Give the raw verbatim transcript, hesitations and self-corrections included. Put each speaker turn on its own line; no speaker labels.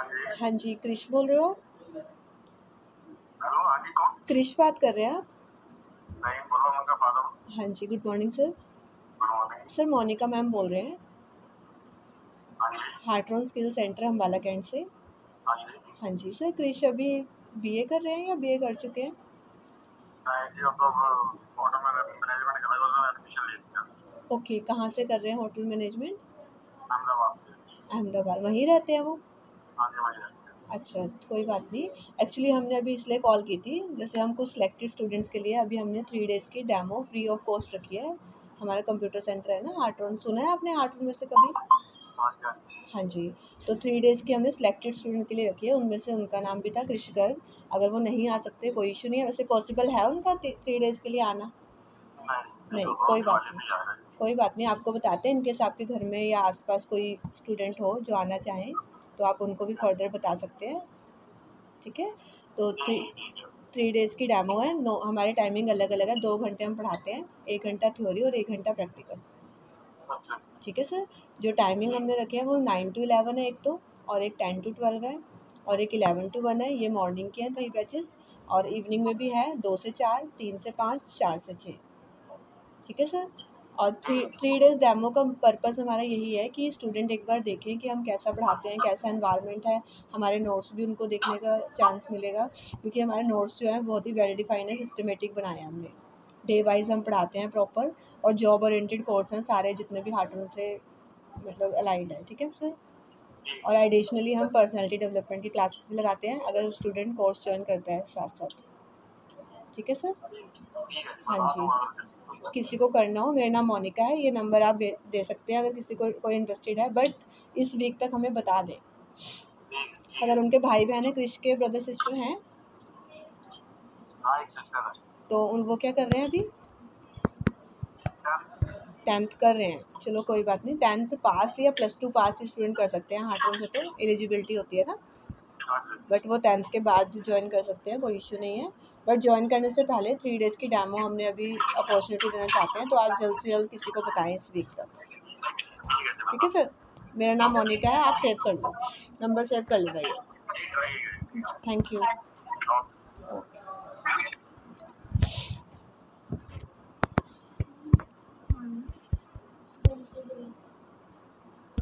हाँ जी, क्रिश बोल रहे हो?
हेलो, हाँ जी, कौन?
क्रिश बात कर रहे हैं आप?
नहीं, बोलो, उनका फादर।
हाँ जी, good morning sir.
Good morning.
Sir Monica ma'am बोल रहे हैं,
हाँ जी,
Hartron skill centre Ambala cantt से।
हाँ जी।
हाँ जी सर, क्रिश अभी बीए कर रहे हैं या बीए कर चुके हैं?
नहीं जी, अब तो होटल मैनेजमेंट का लगा एडमिशन ले लिया।
ओके, कहाँ से कर रहे हैं होटल मैनेजमेंट?
अहमदाबाद से।
अहमदाबाद, वहीं रहते हैं वो?
हाँ जी, वही रहते हैं।
अच्छा, कोई बात नहीं। एक्चुअली हमने अभी इसलिए कॉल की थी, जैसे हम कुछ सिलेक्टेड स्टूडेंट्स के लिए अभी हमने थ्री डेज़ की डेमो फ्री ऑफ कॉस्ट रखी है। हमारा कंप्यूटर सेंटर है ना हार्ट्रॉन, सुना है आपने हार्ट्रॉन में से कभी?
हाँ जी, हाँ जी।
हाँ जी, तो थ्री डेज़ की हमने सिलेक्टेड स्टूडेंट के लिए रखी है, उनमें से उनका नाम भी था कृष गर्ग। अगर वो नहीं आ सकते कोई इश्यू नहीं है, वैसे पॉसिबल है उनका थ्री डेज़ के लिए आना?
नहीं,
नहीं,
तो
कोई
होटल
बात
वाले
नहीं,
भी आ रहे हैं।
कोई बात नहीं, आपको बताते हैं। इनकेस आपके घर में या आसपास कोई स्टूडेंट हो जो आना चाहें, तो आप उनको भी फर्दर बता सकते हैं, ठीक है? तो थ्री
ठीक है, ठीक है।
थ्री डेज़ की डेमो है। नो, हमारे टाइमिंग अलग अलग है, दो घंटे हम पढ़ाते हैं, एक घंटा थ्योरी और एक घंटा प्रैक्टिकल,
अच्छा,
ठीक है सर? जो टाइमिंग हमने रखे हैं वो नाइन टू इलेवन है एक तो, और एक टेन टू ट्वेल्व है, और एक इलेवन टू वन है। ये मॉर्निंग की हैं थ्री बैचेस, और इवनिंग में भी है दो से चार, तीन से पाँच, चार से छः, ठीक है सर? और थ्री थ्री डेज़ डेमो का पर्पज़ हमारा यही है कि स्टूडेंट एक बार देखें कि हम कैसा पढ़ाते हैं, कैसा एनवायरनमेंट है। हमारे नोट्स भी उनको देखने का चांस मिलेगा, क्योंकि हमारे नोट्स जो हैं बहुत ही वेल डिफाइंड है, सिस्टमेटिक बनाए हैं हमने। डे वाइज हम पढ़ाते हैं प्रॉपर, और जॉब ओरिएंटेड कोर्स हैं सारे जितने भी हार्ट्रॉन से मतलब अलाइंड है, ठीक है सर? और एडिशनली हम पर्सनैलिटी डेवलपमेंट की क्लासेस भी लगाते हैं अगर स्टूडेंट कोर्स ज्वाइन करता है साथ साथ, ठीक है सर?
ठीक है,
हाँ
बता
जी,
दूंगा अगर किसी को।
किसी को करना हो, मेरा नाम मोनिका है, ये नंबर आप दे दे सकते हैं अगर किसी को कोई इंटरेस्टेड है, बट इस वीक तक हमें बता दें।
ठीक है, ठीक
अगर
है।
उनके भाई बहन है, क्रिश के ब्रदर सिस्टर हैं,
हाँ, एक सिस्टर है।
तो उन वो क्या कर रहे हैं अभी?
टेंथ।
टेंथ कर रहे हैं, चलो कोई बात नहीं। टेंथ पास या प्लस टू पास स्टूडेंट कर सकते हैं हार्ट्रॉन से, तो एलिजिबिलिटी होती है ना,
हाँ जी।
बट वो टेंथ के बाद भी ज्वाइन कर सकते हैं, कोई इश्यू नहीं है। बट ज्वाइन करने से पहले थ्री डेज़ की डेमो हमने अभी अपॉर्चुनिटी देना चाहते हैं, तो आप जल्द से जल्द किसी को बताएं इस वीक तक,
ठीक है जी,
ठीक है
बता
सर? मेरा नाम मोनिका है, आप सेव कर लो, नंबर सेव कर लेना ये।
दूंगा। ठीक है, ठीक है।
Thank you.